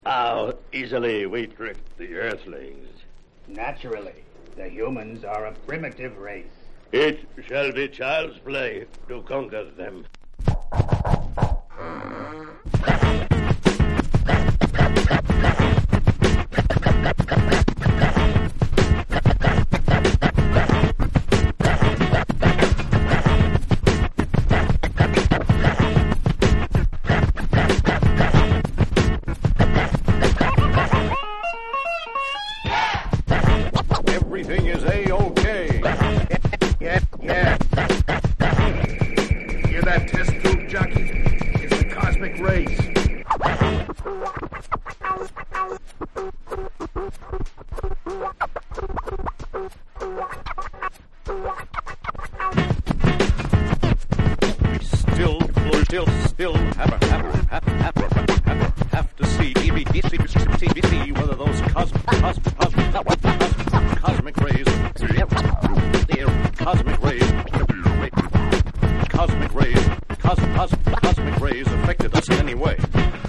How easily we trick the Earthlings. Naturally, the humans are a primitive race. It shall be child's play to conquer them. Everything is A-OK. Yeah. Hear that test tube, jockey? It's the cosmic rays. Still have to see whether those cosmic rays affected us in any way.